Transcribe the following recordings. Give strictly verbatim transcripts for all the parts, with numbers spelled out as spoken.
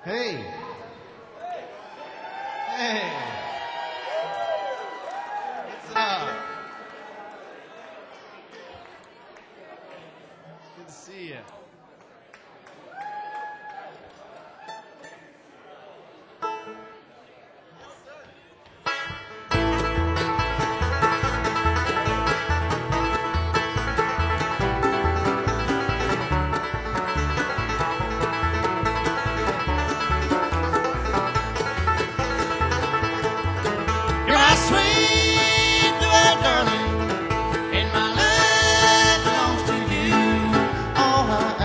Hey. Hey. What's up? Good to see you. You're my sweet little darling, and my love belongs to you. All I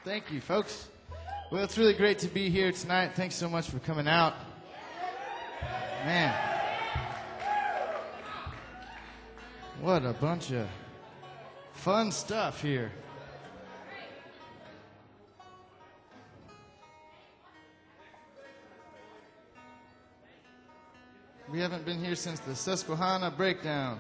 Thank you, folks. Well, it's really great to be here tonight. Thanks so much for coming out. Man, what a bunch of fun stuff here. We haven't been here since the Susquehanna Breakdown.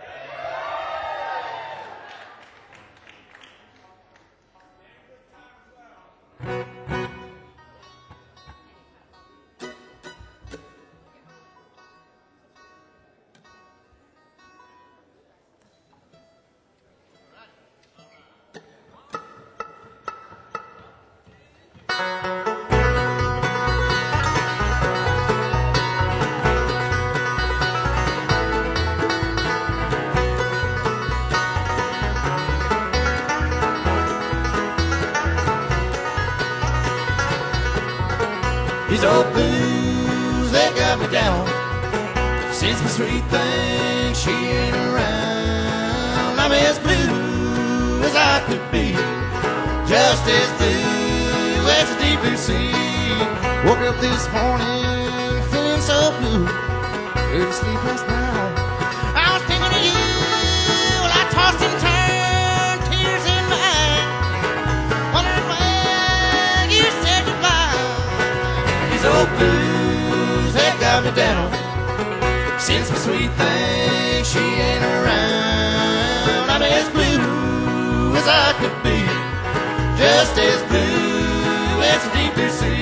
These old blues, they got me down. Since my sweet thing, she ain't around. I'm as blue as I could be, just as blue as the deep blue sea. Woke up this morning feeling so blue, couldn't sleep last night. I was thinking of you, well, I tossed and turned, tears in my eyes, wondering when you said goodbye. These old blues, they got me down. Since my sweet thing, she ain't around. I'm as blue as I could be, just as blue as the deep blue sea.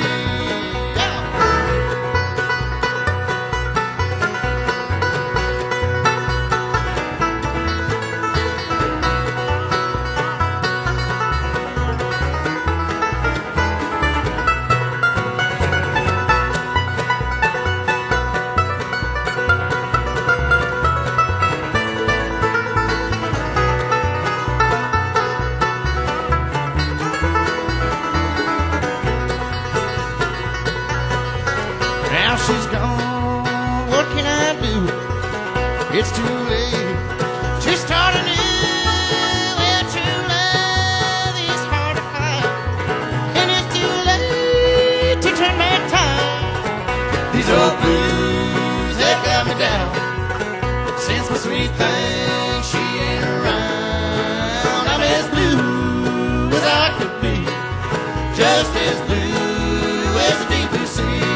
She's gone, what can I do? It's too late to start anew. Well, true love is hard to find, and it's too late to turn back time. These old blues, they got me down. Since my sweet thing, she ain't around. I'm as blue as I could be, just as blue as the deep blue sea.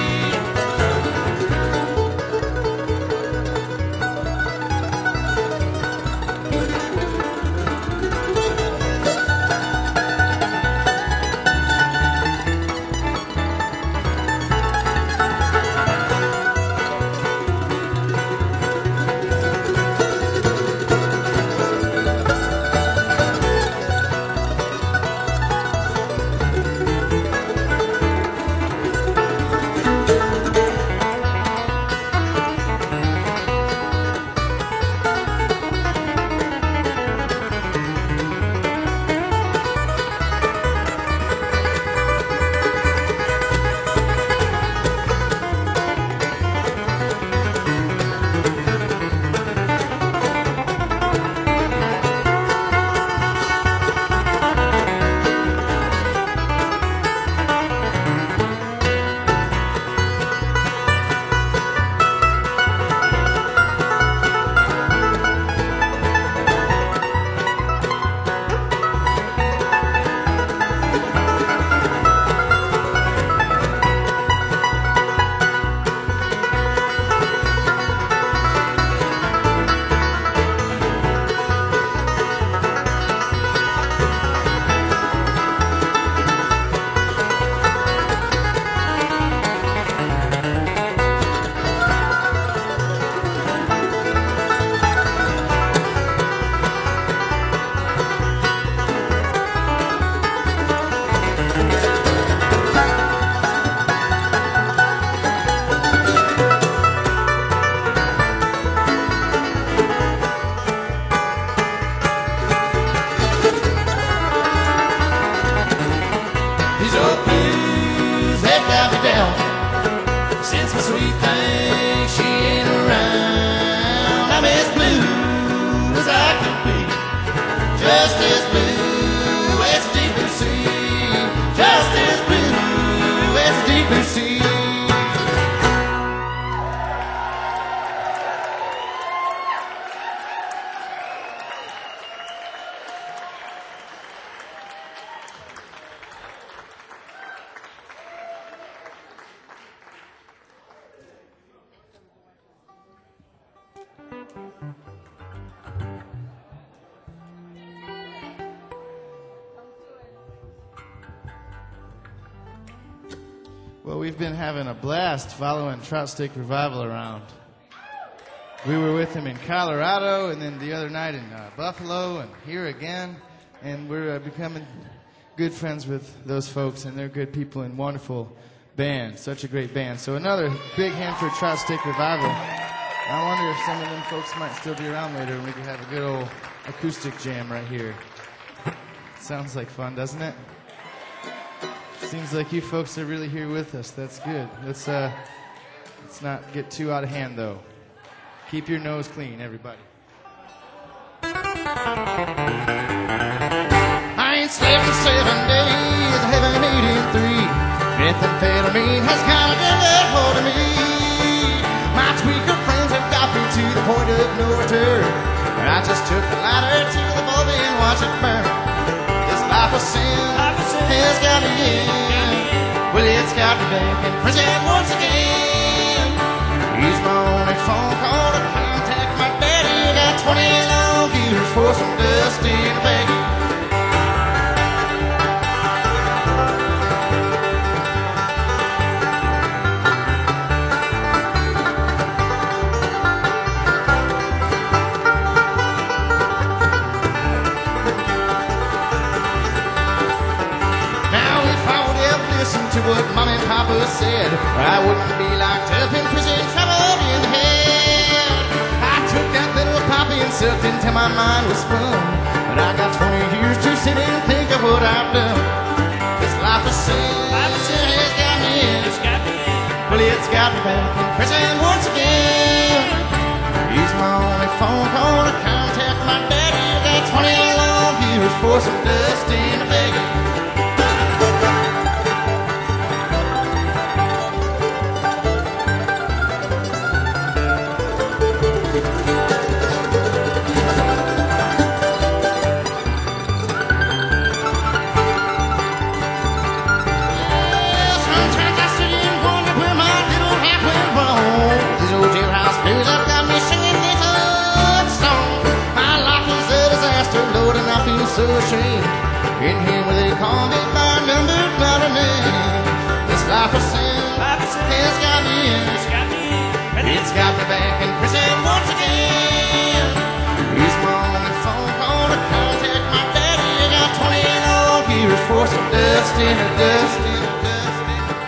Since my sweet thing, she ain't around. I'm as blue as I could be, just as blue as the deep blue sea. blue sea. Well, we've been having a blast following Trout Stick Revival around. We were with them in Colorado, and then the other night in uh, Buffalo, and here again. And we're uh, becoming good friends with those folks, and they're good people and wonderful band. Such a great band. So another big hand for Trout Stick Revival. I wonder if some of them folks might still be around later, and we could have a good old acoustic jam right here. Sounds like fun, doesn't it? Seems like you folks are really here with us. That's good. Let's uh, let's not get too out of hand, though. Keep your nose clean, everybody. I ain't slept in seven days, I haven't eaten three. Methamphetamine has got a good hold of me. My tweaker friends have got me to the point of no return. I just took the lighter to the bulb and watched it burn. This life of sin has got me in. Well, it's got me back in prison once again. Use my only phone call to contact my daddy. Got twenty long years for some dust in a baggie. To what Mom and Papa said, I wouldn't be locked up in prison, troubled in the head. I took that little poppy and sucked until my mind was spun. But I got twenty years to sit and think of what I've done. This life of sin has got me in. Well, it's got me back in prison once again. Use my only phone call to contact my daddy. Got twenty long years for some dust in a baggie. So ashamed in here where they call me by number, not a name. This life of sin has got me in. It's got me back in prison once again. Use my only phone call to contact my daddy. I got twenty long years for some dust in the dust in the dust in the dust.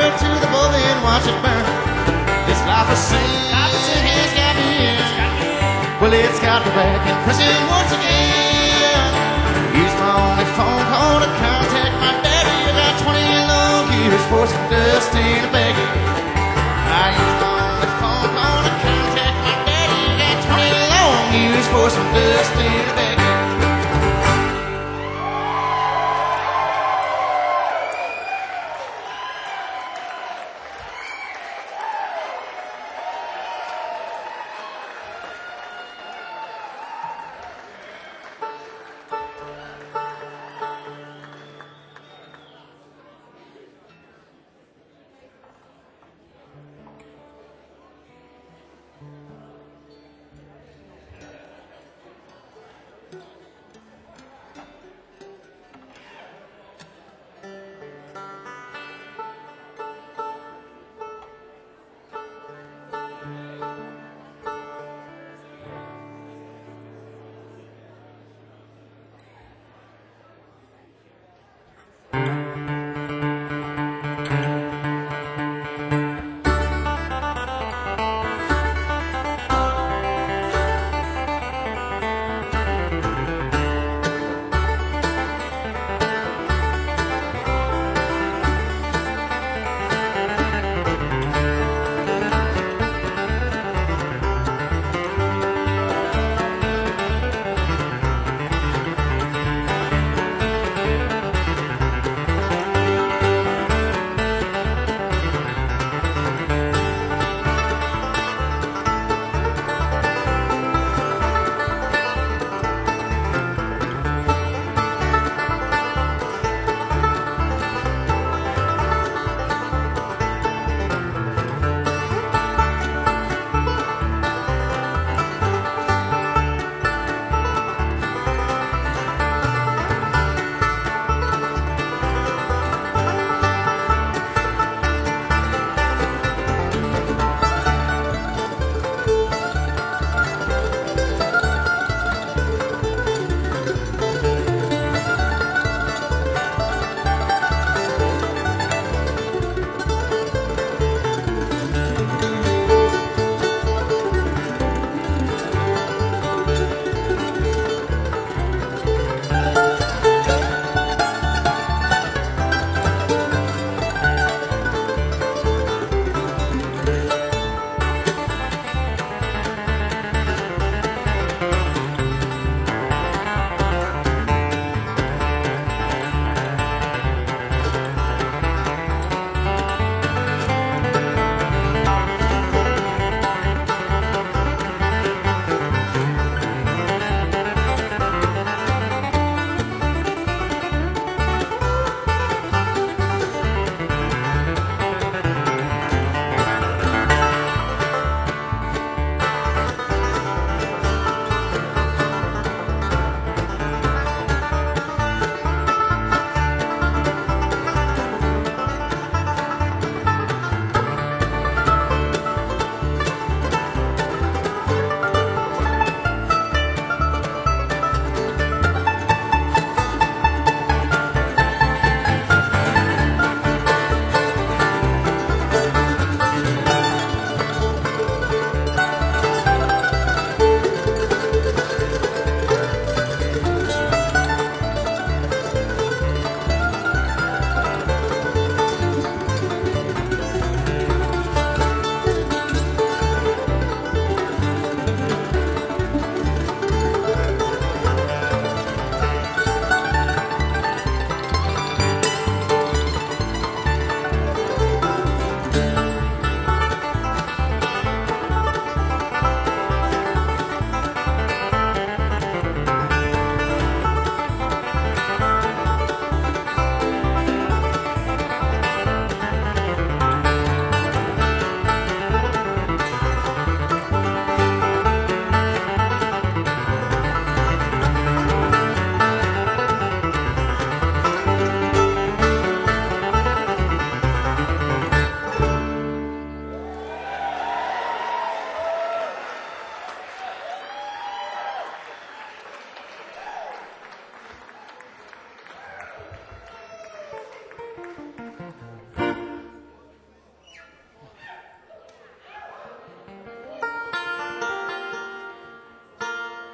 fire to the bull and watch it burn. This life of sin has got me in. Well, it's got me back in prison once again. Use my only phone call to contact my daddy. I got twenty long years for some dust in a baggie. I use my only phone call to contact my daddy. I got twenty long years for some dust in a baggie.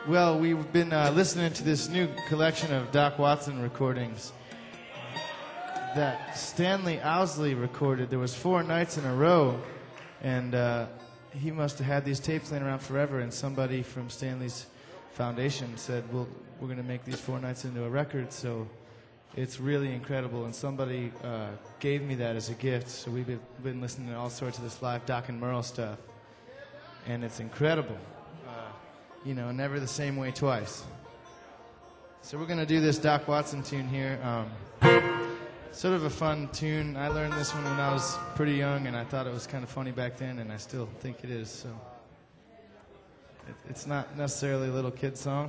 Well, we've been uh, listening to this new collection of Doc Watson recordings that Stanley Owsley recorded. There was four nights in a row, and uh, he must have had these tapes laying around forever, and somebody from Stanley's foundation said, well, we're going to make these four nights into a record, so it's really incredible, and somebody uh, gave me that as a gift, so we've been, been listening to all sorts of this live Doc and Merle stuff, and it's incredible. You know, never the same way twice. So we're going to do this Doc Watson tune here. Um, sort of a fun tune. I learned this one when I was pretty young, and I thought it was kind of funny back then, and I still think it is. So it, it's not necessarily a little kid song.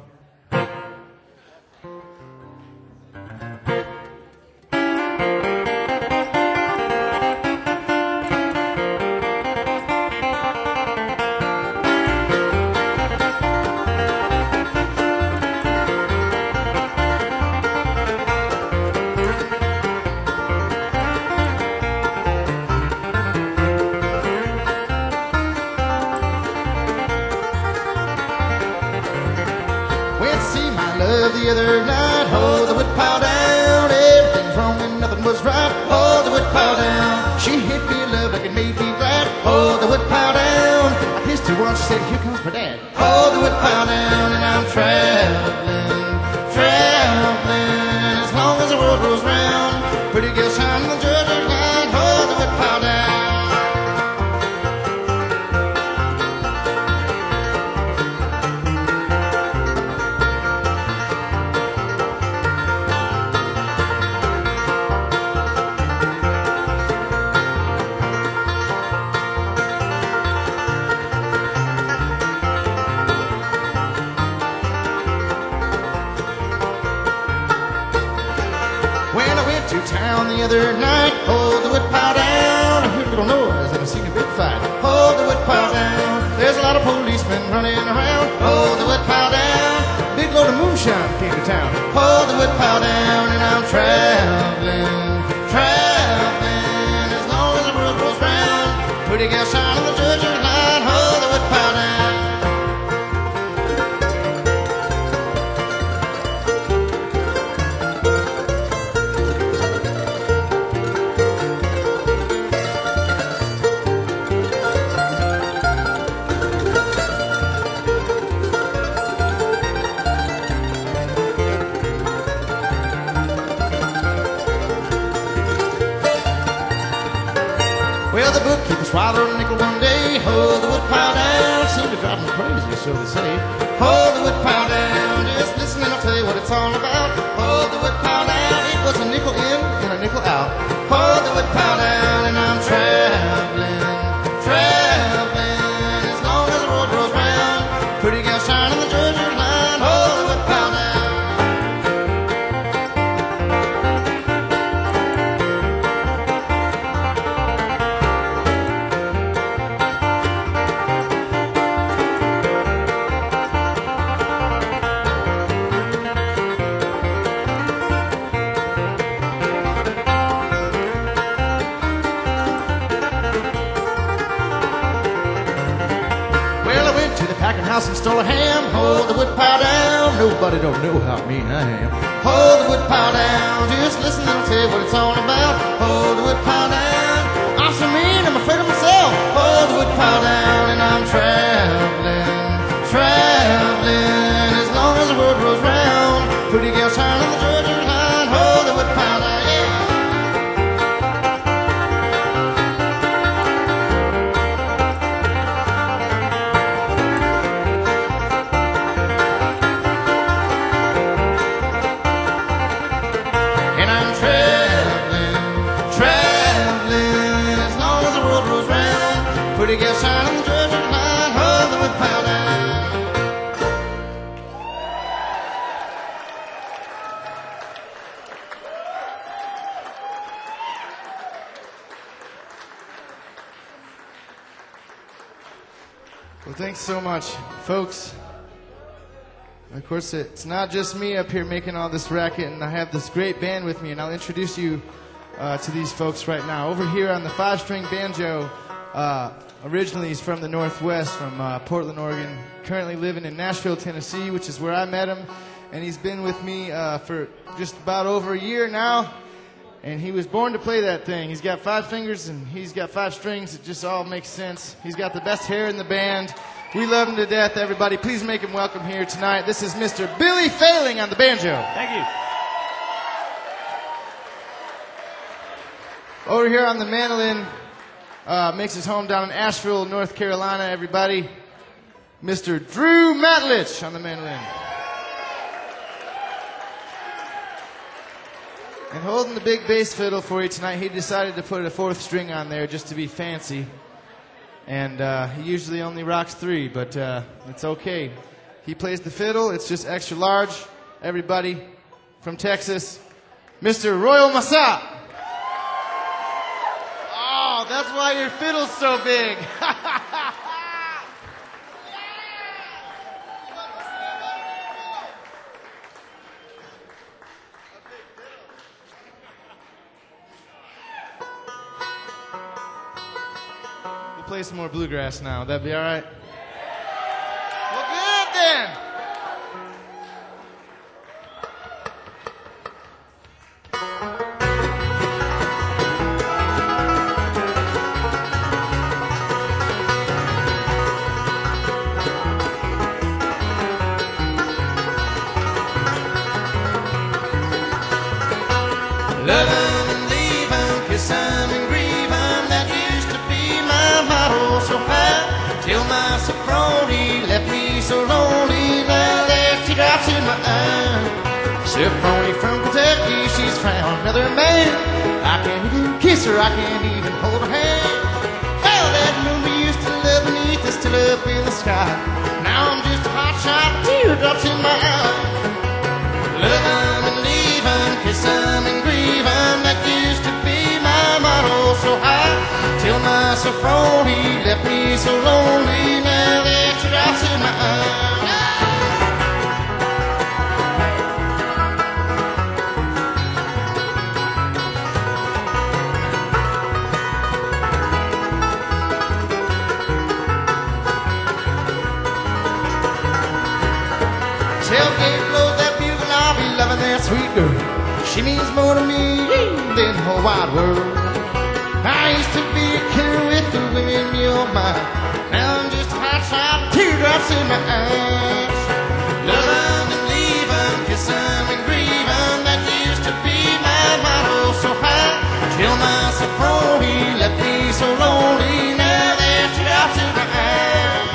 The other night, hold the woodpile down. Everything's wrong and nothing was right. Hold the woodpile down. She hit me love like it made me glad. Hold the woodpile down. I kissed her once, she said, here comes my dad. Hold the woodpile down, and I'm traveling, traveling. As long as the world rolls round, pretty girl shining the Georgia line. Hold the woodpile down. Town the other night, hold the woodpile down. I heard a little noise and I seen a big fight. Hold the woodpile down. There's a lot of policemen running around. Hold the woodpile down. Big load of moonshine came to town. Hold the woodpile down, and I'm traveling, traveling. As long as the world goes round, pretty gal shine on the Georgia line. Hold the woodpile down. Well, the bookkeeper swallowed a nickel one day. Hold the woodpile down. Seemed to drive him crazy, so they say. Hold the woodpile down. Just listen and I'll tell you what it's all about. Hold the woodpile down. It was a nickel in and a nickel out. Hold the woodpile down, and I'm traveling, traveling. As long as the road rolls round, pretty gal shining the Georgia line. Hold the woodpile down. House and stole a ham. Hold the woodpile down. Nobody don't know how mean I am. Hold the woodpile down. Just listen and I'll tell you what it's all about. Hold the woodpile down. I'm so mean, I'm afraid of myself. Hold the woodpile down, and I'm traveling, traveling. As long as the world rolls round, pretty girl shine on the Georgia line. Hold the woodpile down. Yeah. Pretty girl shine on the Georgia line. Hold the woodpile down. Well, thanks so much, folks. Of course, it's not just me up here making all this racket, and I have this great band with me, and I'll introduce you uh, to these folks right now. Over here on the five-string banjo, Uh, originally, he's from the Northwest, from uh, Portland, Oregon. Currently living in Nashville, Tennessee, which is where I met him. And he's been with me uh, for just about over a year now. And he was born to play that thing. He's got five fingers and he's got five strings. It just all makes sense. He's got the best hair in the band. We love him to death, everybody. Please make him welcome here tonight. This is Mister Billy Failing on the banjo. Thank you. Over here on the mandolin, uh, makes his home down in Asheville, North Carolina, everybody. Mister Drew Matlich on the mandolin. And holding the big bass fiddle for you tonight, he decided to put a fourth string on there just to be fancy. And uh, he usually only rocks three, but uh, it's okay. He plays the fiddle. It's just extra large. Everybody from Texas, Mister Royal Massa. Oh, that's why your fiddle's so big. Play some more bluegrass now. Would that be all right? Well, good then. Loving and leaving, kiss and grieving, that used to be my motto so high. Till my soproni left me so lonely, now there's teardrops in my eyes. Soproni from Kentucky, she's found another man. I can't even kiss her, I can't even hold her hand. Well, that moon we used to love beneath is still up in the sky. Now I'm just a hot shot, teardrops in my eyes. Loving and leaving, kissing and grieving, that used to be my motto so high. Till my soproni left me so lonely, now there's teardrops in my eyes. Tailgate blows that bugle, I'll be loving that sweet girl. She means more to me than the whole wide world. I used to be a killer with the women you're mine. Now I'm just a hot shot, teardrops in my eyes. Loving and leaving, kissing and grieving, that used to be my motto so high. Till my soproni left me so lonely, now there's teardrops in my eyes.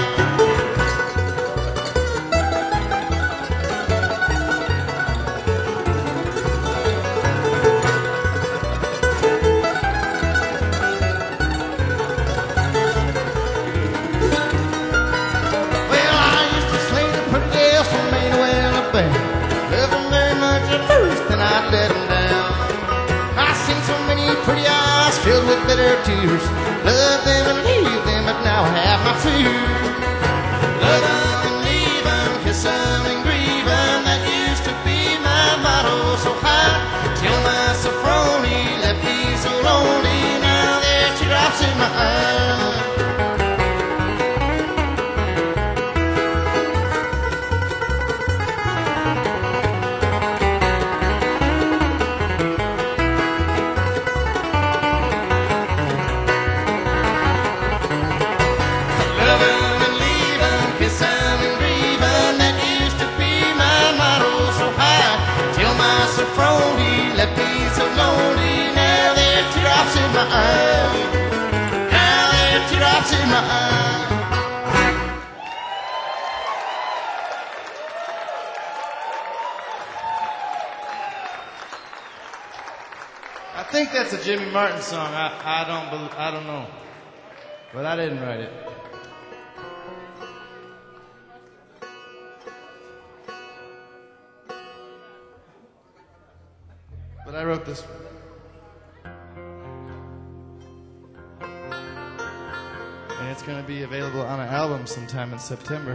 Let them down. I've seen so many pretty eyes filled with bitter tears. Love them and leave them, but now I have my fears. Love them and leave them, kiss them and grieve them, that used to be my motto so high. Till my soproni left me so lonely, now there's teardrops in my eyes. Soproni left me so lonely, now there's teardrops in my eyes. Now there's teardrops in my eyes. I think that's a Jimmy Martin song. I, I don't bel I don't know, but I didn't write it. But I wrote this one. And it's going to be available on an album sometime in September.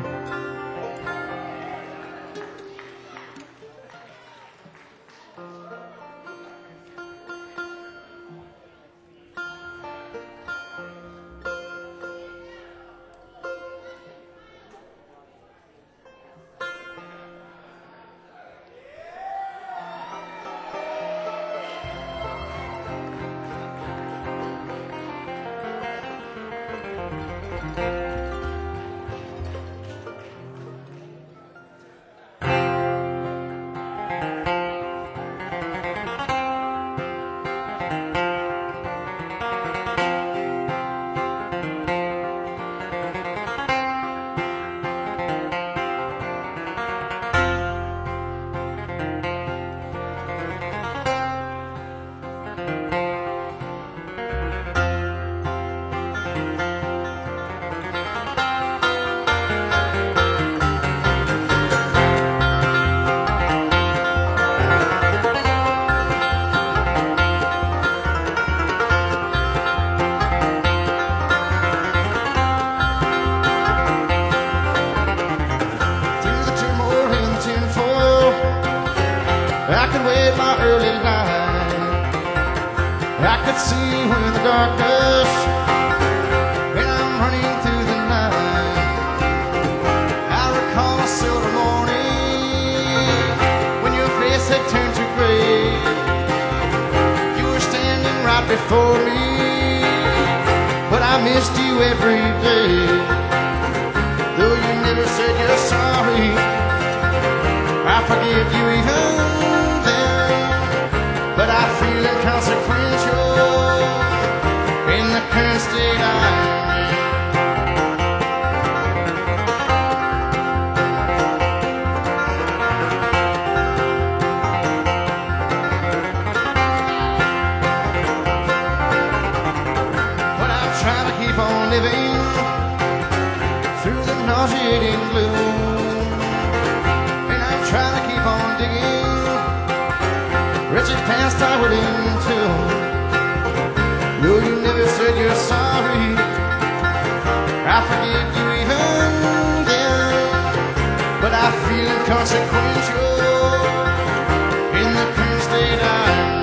I could wait my early light. I could see when the darkness, when I'm running through the night. I recall a silver morning when your face had turned to gray. You were standing right before me, but I missed you every day. Though you never said you're sorry, I forgive you even then. But I feel inconsequential in the current state I'm in. But I'm trying to keep on living through the nauseating gloom, and I'm trying to keep on digging wretched past I would into. Though you never said you're sorry, I forgive you even then. But I feel inconsequential in the current state I'm in.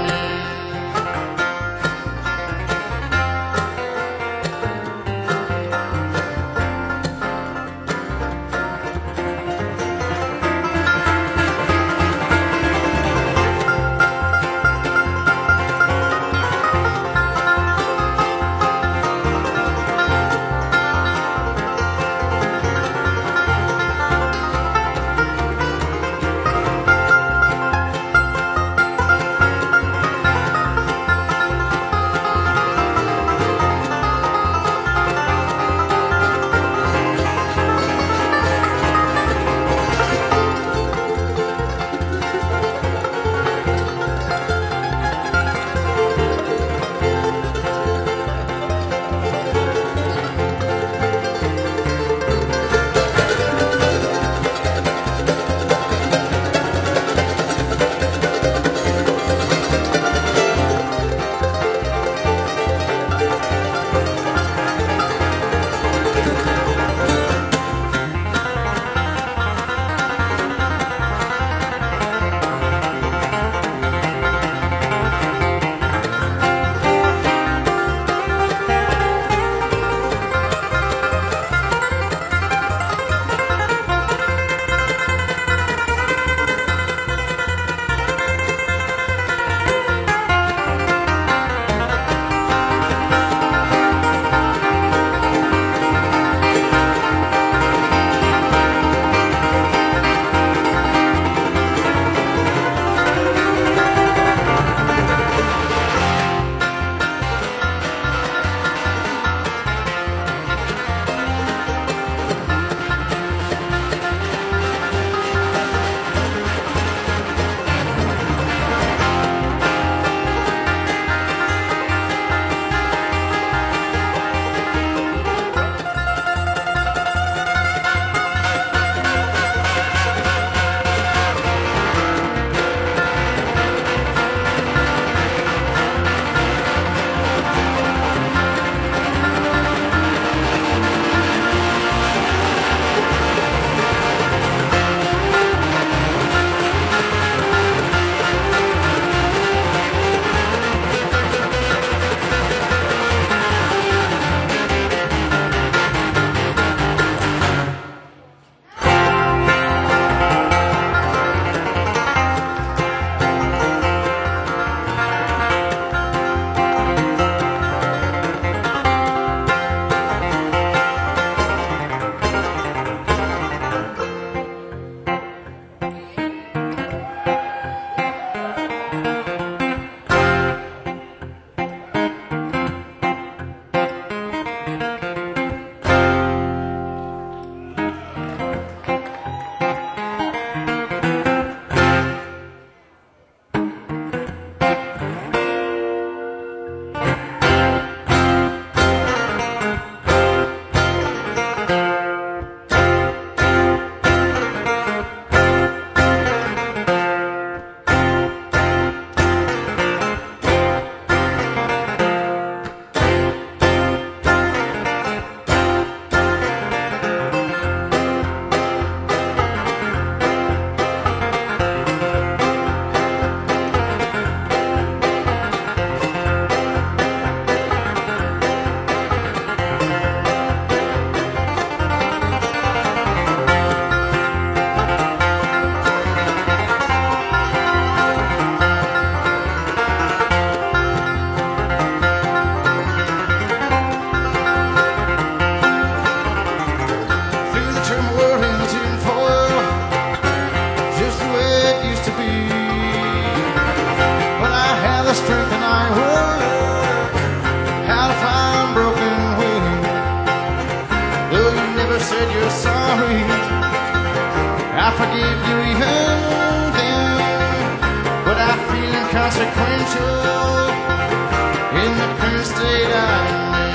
show in the current state I'm in.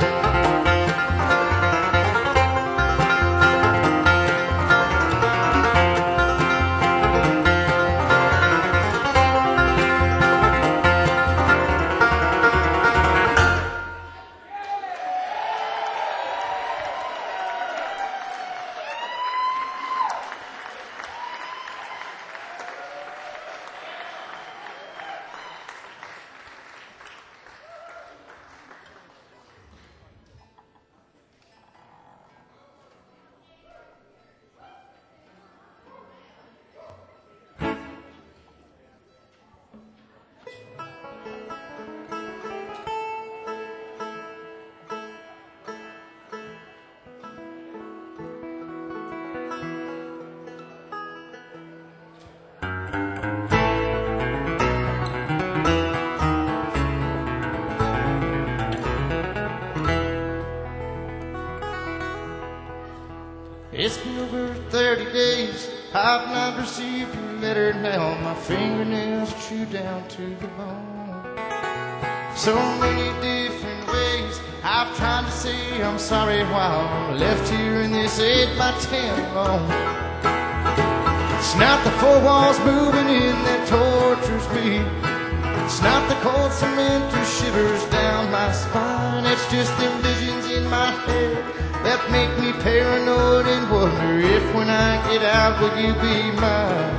It's been over thirty days, I've not received your letter now. My fingernails are chewed down to the bone. So many different ways I've tried to say I'm sorry while I'm left here in this eight by ten alone. It's not the four walls moving in that tortures me. It's not the cold cement that shivers down my spine. It's just them visions in my head that make me paranoid and wonder if when I get out will you be mine.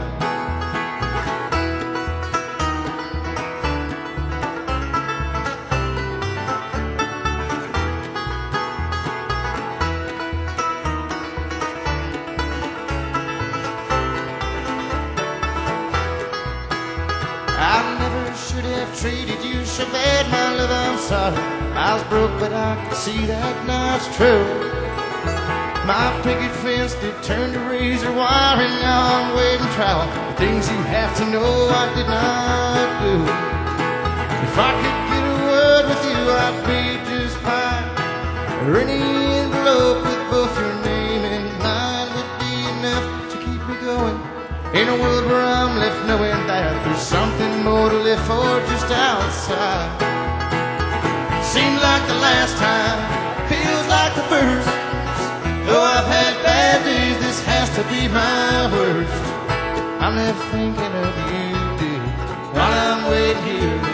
I never should have treated you so bad, my love, I'm sorry. I was broke, but I could see that now it's true. My picket fence did turn to razor wire, and now I'm waiting trial. The things you have to know I did not do. If I could get a word with you, I'd be just fine. Or any envelope with both your name and mine would be enough to keep me going. In a world where I'm left knowing that there's something more to live for just outside. Seems like the last time, feels like the first. Though I've had bad days, this has to be my worst. I'm left thinking of you, dear, while I'm waiting here.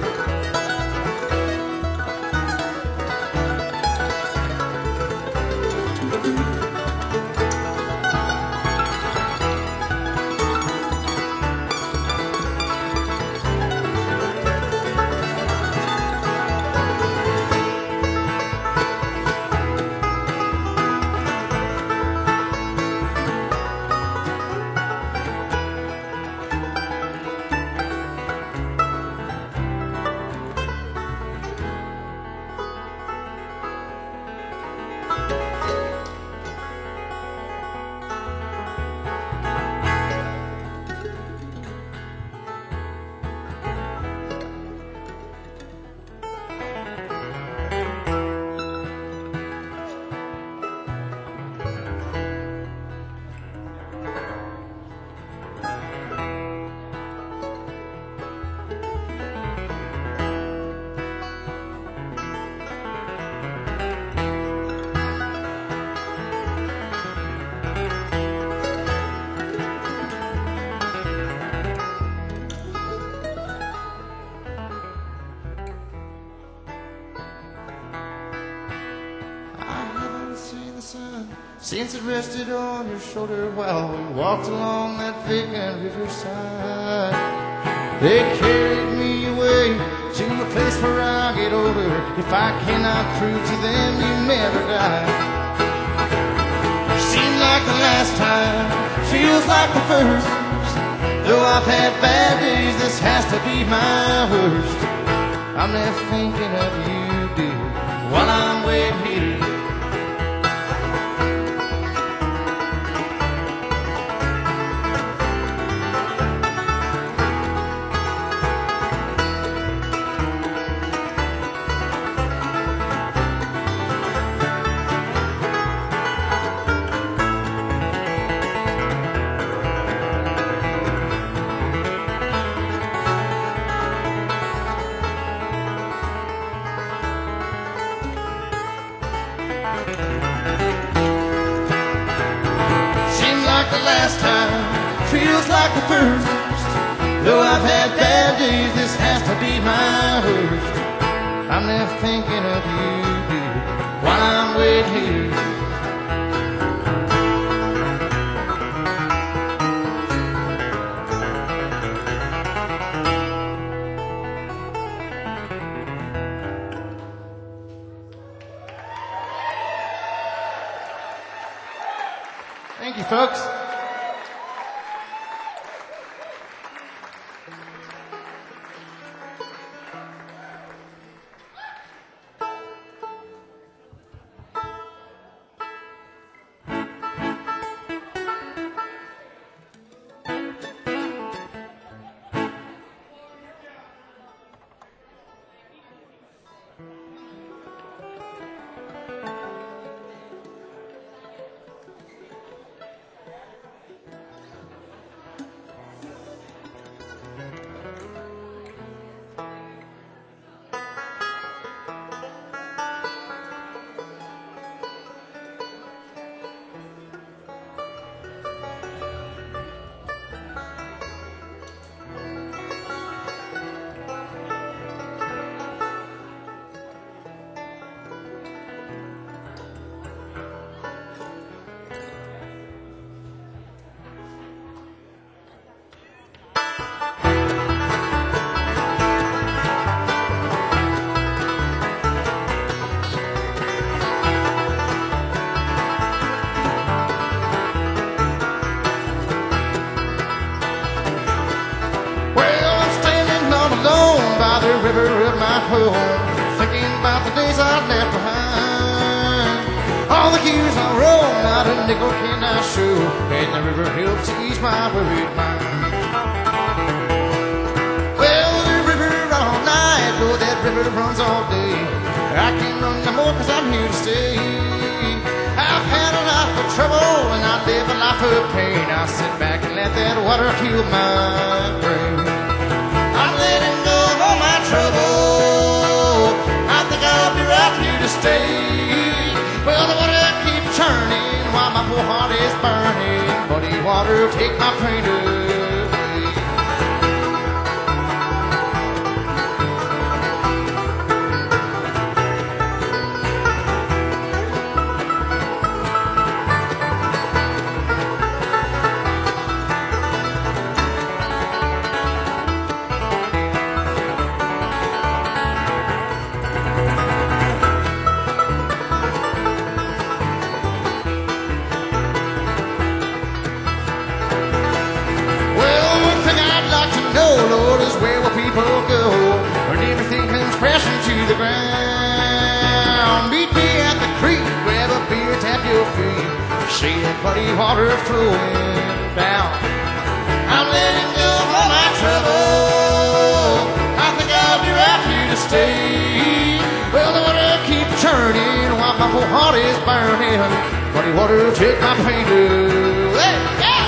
Since it rested on your shoulder while we walked along that vacant riverside. They carried me away to a place where I'll get older. If I cannot prove to them you never died. Seems like the last time, feels like the first. Though I've had bad days, this has to be my worst. I'm left thinking of you, dear, while I'm waiting here. Seems like the last time, feels like the first. Though I've had bad days, this has to be my worst. I'm left thinking of you, dear, while I'm waiting here. Thank you, folks. River of my home, thinking about the days I left behind. All the years I roam, not a nickel can I show, and the river helps ease my worried mind. Well, the river all night, though that river runs all day. I can't run no more cause I'm here to stay. I've had a life of trouble and I live a life of pain. I sit back and let that water heal my brain. I'm letting go of all my trouble. I think I'll be right here to stay. Well, the water keeps churning while my poor heart is burning. Muddy water, take my pain away. To the ground, meet me at the creek, grab a beer, tap your feet, see that muddy water flowing down. I'm letting go of all my trouble. I think I'll be right here to stay. Well, the water keeps churning while my whole heart is burning. Muddy water, take my pain away. Yeah!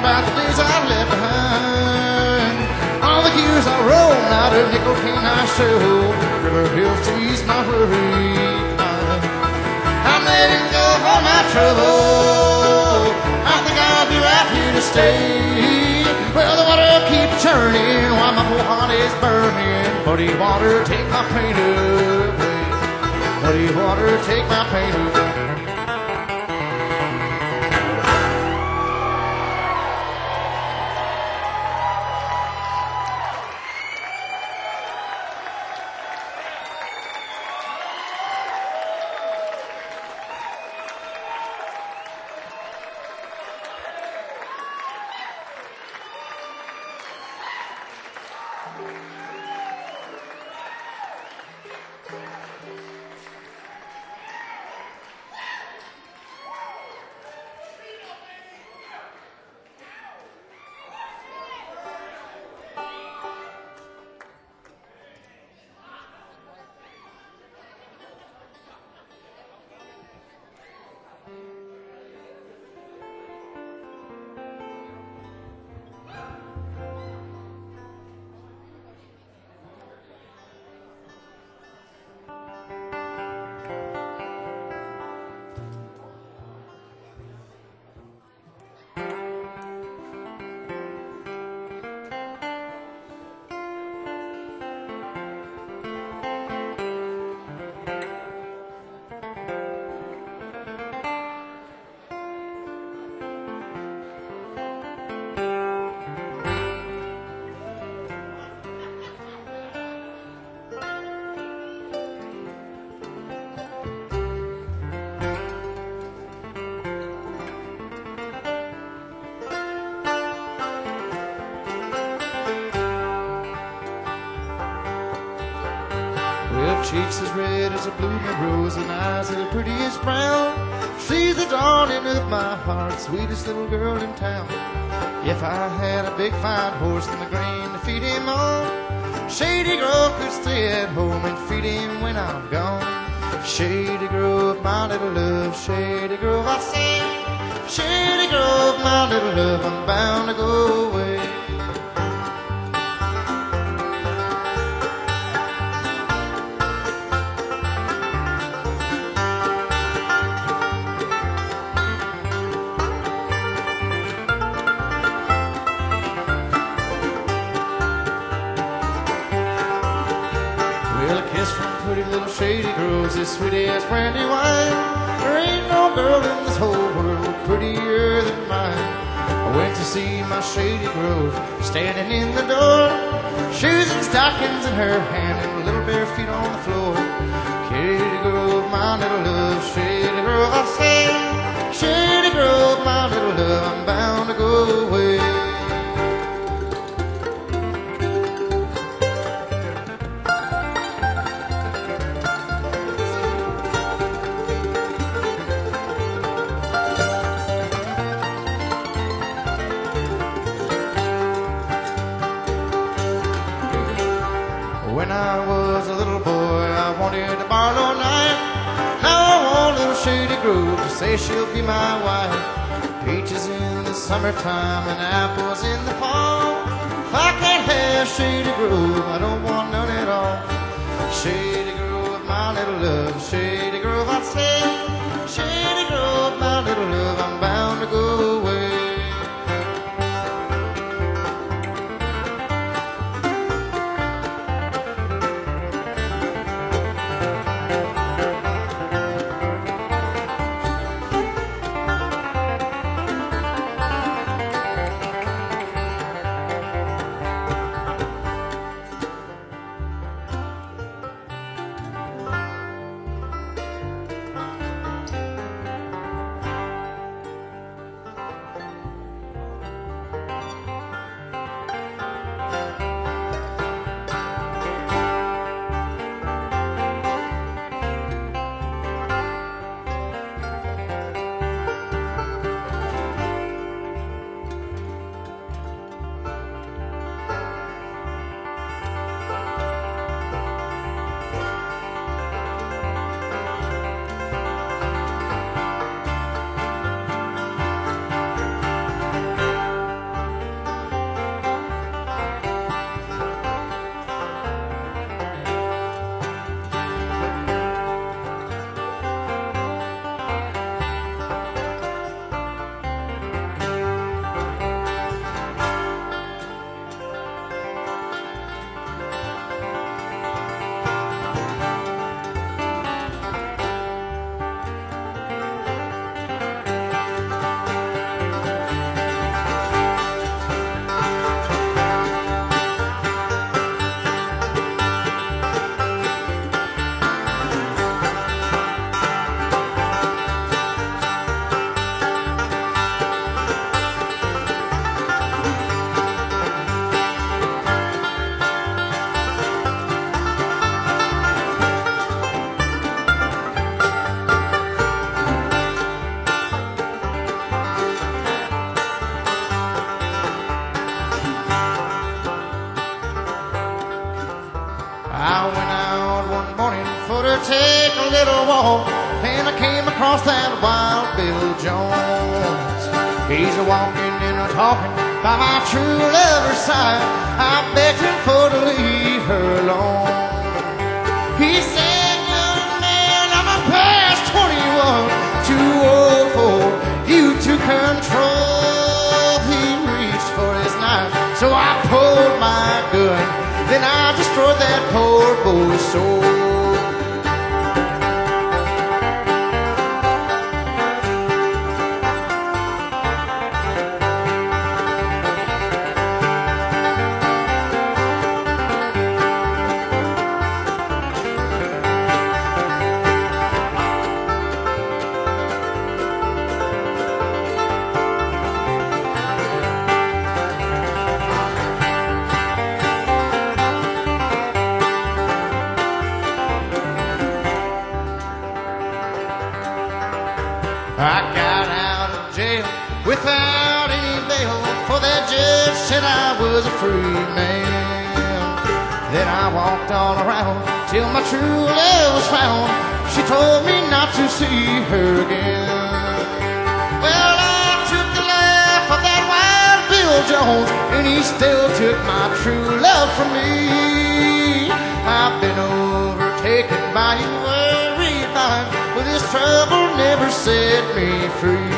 about the days I left behind. All the years I rolled out of nickel can I show. River hills to ease my worry. I'm letting go of all my trouble. I think I'll be right here to stay. Well, the water keeps churning while my poor heart is burning. Muddy water, take my pain away. Muddy water, take my pain away. Cheeks as red as a blooming rose and eyes as pretty as brown. She's the darling of my heart, sweetest little girl in town. If I had a big fine horse and the grain to feed him on, Shady Grove could stay at home and feed him when I'm gone. Shady Grove, my little love, Shady Grove, I say. Shady Grove, my little love, I'm bound to go away. Shady Grove's as sweet as brandy wine. There ain't no girl in this whole world prettier than mine. I went to see my Shady Grove standing in the door, shoes and stockings in her hand and little bare feet on the floor. Shady Grove, my little love, Shady Grove, I say. Shady Grove, my little love, I'm bound to go away. When I was a little boy, I wanted a Barlow knife. Now I want little Shady Grove to say she'll be my wife. Peaches in the summertime and apples in the fall. If I can't have Shady Grove, I don't want none at all. Shady Grove, my little love, Shady Grove, I say. Shady Grove, my little love, I'm bound to go away. I went out one morning for to take a little walk, and I came across that Wild Bill Jones. He's a walking and a talking by my true lover's side. I begged him for to leave her alone. He said, young man, I'm a past twenty-one, too old for you to control. He reached for his knife, so I pulled my gun. Then I destroyed that poor boy's soul. I got out of jail without any bail, for that judge said I was a free man. Then I walked on around till my true love was found. She told me not to see her again. Well, I took the life of that Wild Bill Jones, and he still took my true love from me. I've been overtaken by you every time, but this trouble never set me free.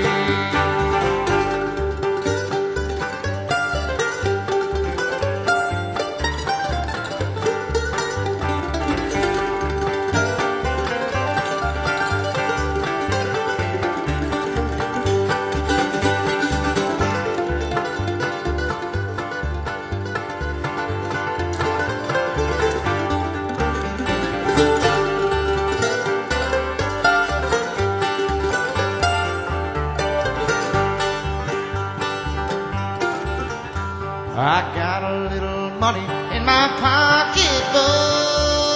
I got a little money in my pocketbook.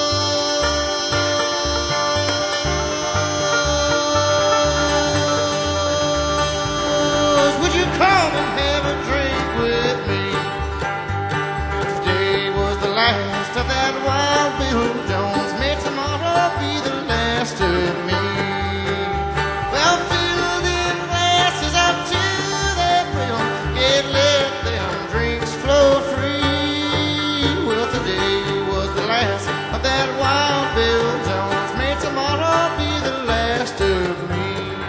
Would you come and have a drink with me? Today was the last of that Wild Bill Jones. May tomorrow be the last of me. Well, fill them glasses up to that brim. Get let them drinks flow free. Well, today was the last of that Wild Bill Jones. May tomorrow be the last of me.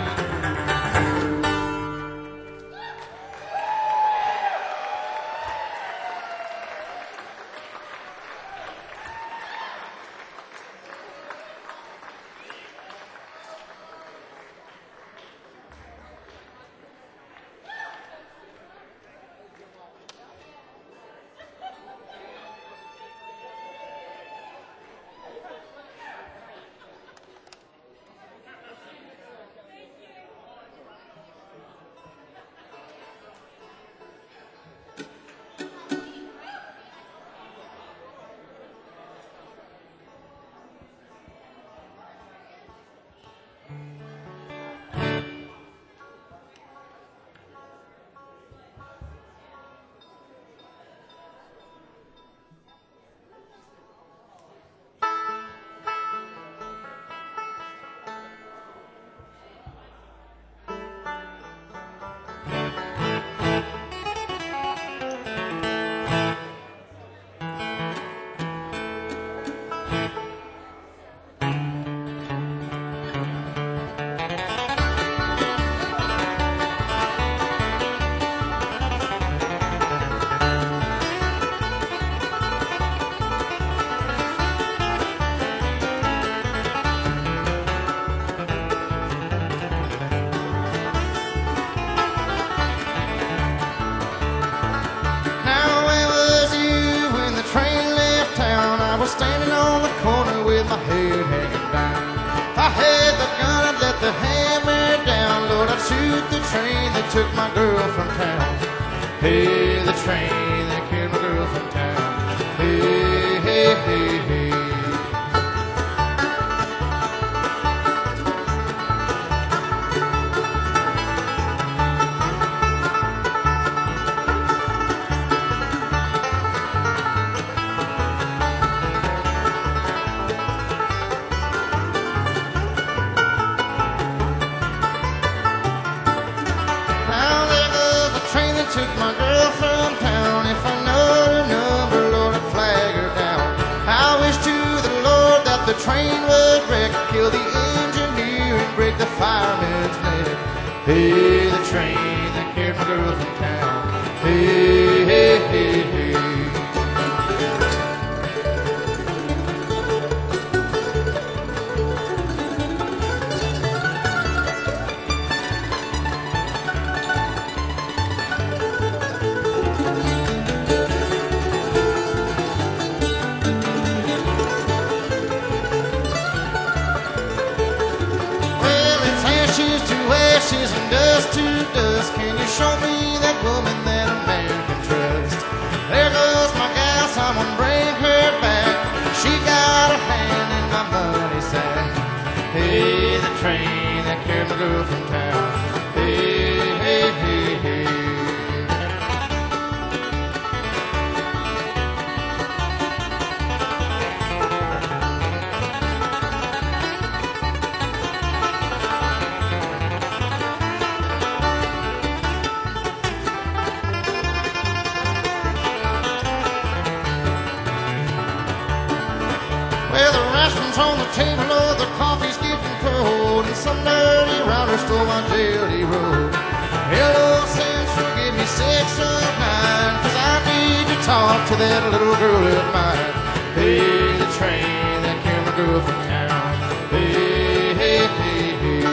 Standing on the corner with my head hanging down. If I had the gun, I'd let the hammer down. Lord, I'd shoot the train that took my girl from town. Hey, the train that carried my girl from town. Hey, hey, hey, hey. the train would wreck, kill the engineer and break the fireman's neck. Hey, the train that carried my girl from town. Hey, hey, hey, hey. Ashes and dust to dust. Can you show me that woman that a man can trust? There goes my gal, someone bring her back. She got a hand in my money sack. Hey, the train that carried my girl from town. Hey, hey, hey, hey. Well, the rations on the table, oh, the coffee's getting cold, and some dirty rounder stole my jelly roll. Hello, Central, give me six or nine, 'cause I need to talk to that little girl of mine. Hey, the train that carried my girl from town. Hey, hey, hey, hey.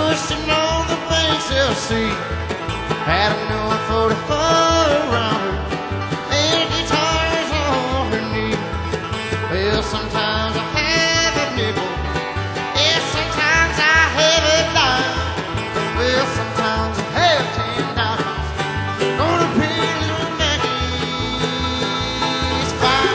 pushing on the banks of the sea. Had a new forty-four around her, and guitars on her knee. Well, sometimes I have a nickel, yeah, sometimes I have a dime. Well, sometimes I have ten dollars. Gonna pay little Maggie's fine.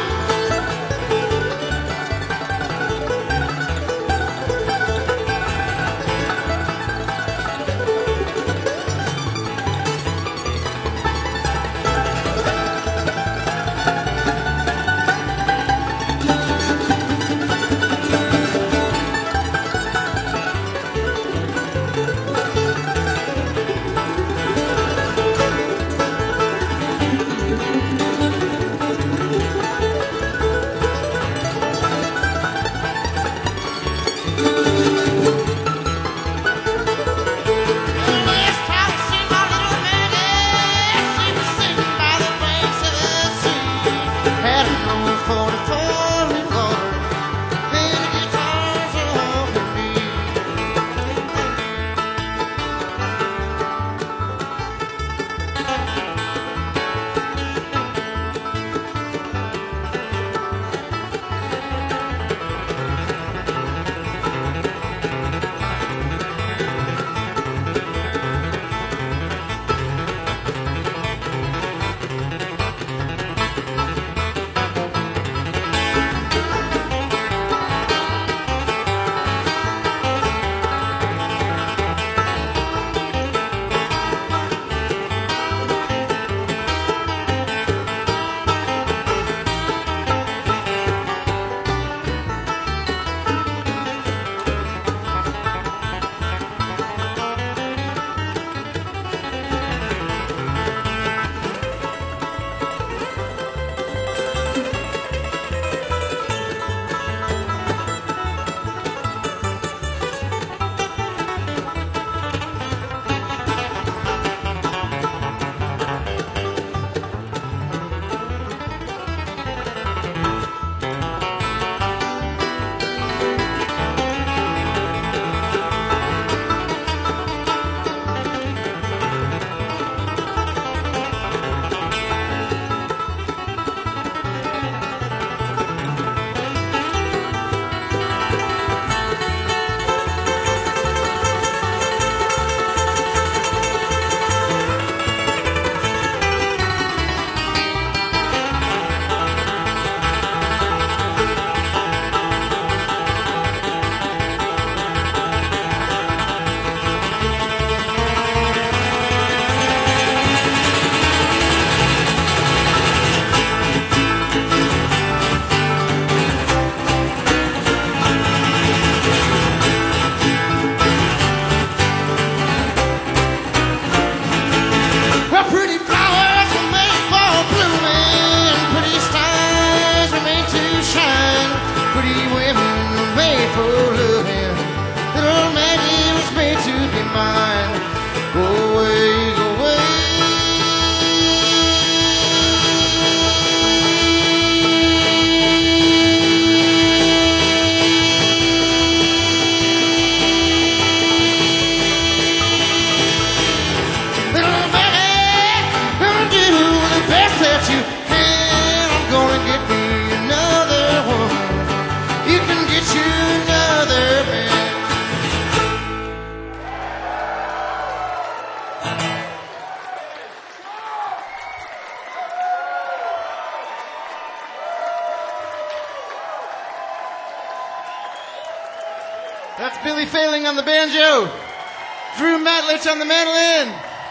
That's Billy Failing on the banjo, Drew Matlich on the mandolin,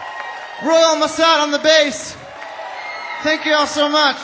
Royal Mossad on the bass. Thank you all so much.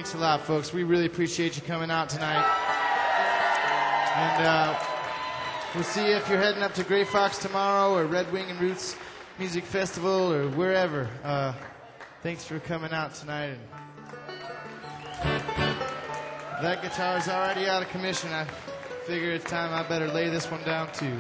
Thanks a lot, folks. We really appreciate you coming out tonight. And uh, we'll see you if you're heading up to Gray Fox tomorrow or Red Wing and Roots Music Festival or wherever. Uh, thanks for coming out tonight. And that guitar's already out of commission. I figure it's time I better lay this one down too.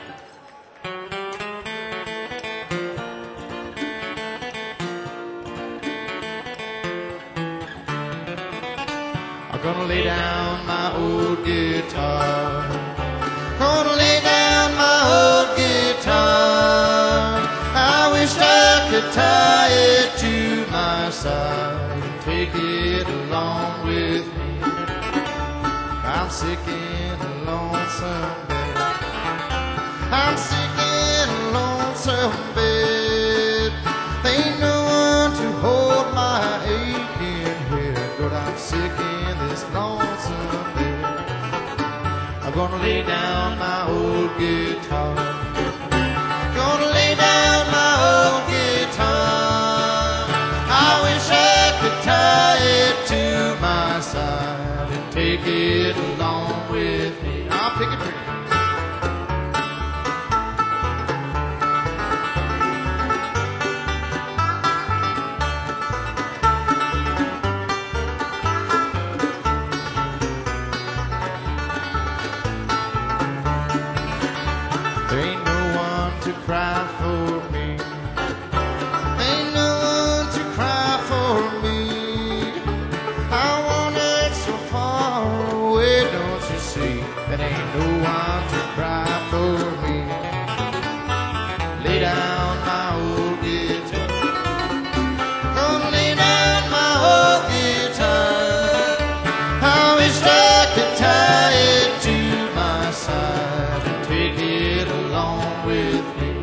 I'm gonna lay down my old guitar. Gonna lay down my old guitar. I wish I could tie it to my side and take it along with me. I'm sick and a lonesome bed. I'm sick and a lonesome bed. Ain't no one to hold my aching head, but I'm sick in this lonesome bed. I'm gonna lay down my old guitar. Gonna lay down my old guitar. I wish I could tie it to my side and take it along with me. I'll pick it pretty. There ain't no one to cry for me. Ain't no one to cry for me. I wandered so far away, don't you see? There ain't no one to cry for me. Lay down my old guitar. Gonna lay down my old guitar. I wish I could tie it to my side and take it along with me.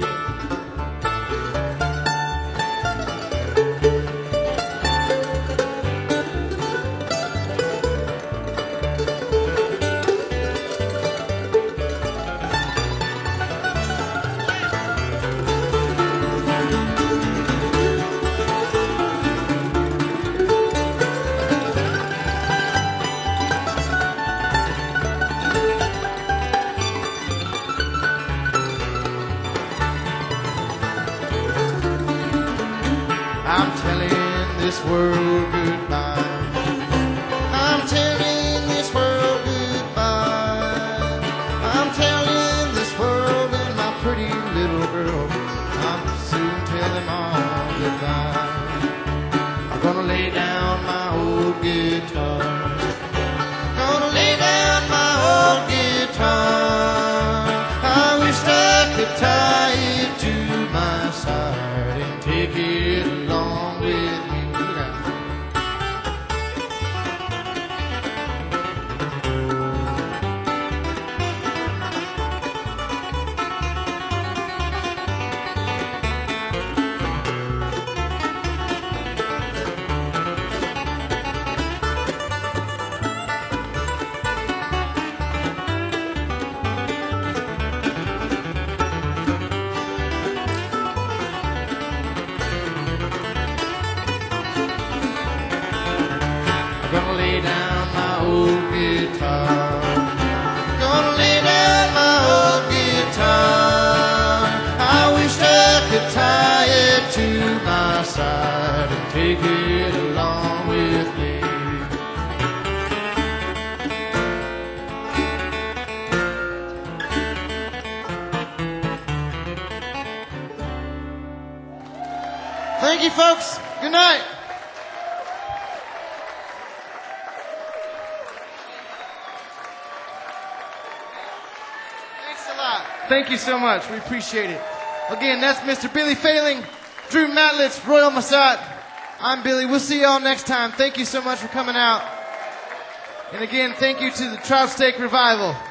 I'm telling this world goodbye. I'm telling this world goodbye. I'm telling this world and my pretty little girl. I'm soon tell them all goodbye. I'm gonna lay down my old guitar. Gonna lay down my old guitar. I wish I could tie it to my side and take it along with me. Look at that. Gonna lay down my old guitar. Gonna lay down my old guitar. I wish I could tie it to my side and take it along with me. Thank you, folks. Good night. Thank you so much. We appreciate it. Again, that's Mister Billy Failing, Drew Matlitz, Royal Massat. I'm Billy. We'll see you all next time. Thank you so much for coming out. And again, thank you to the Trout Steak Revival.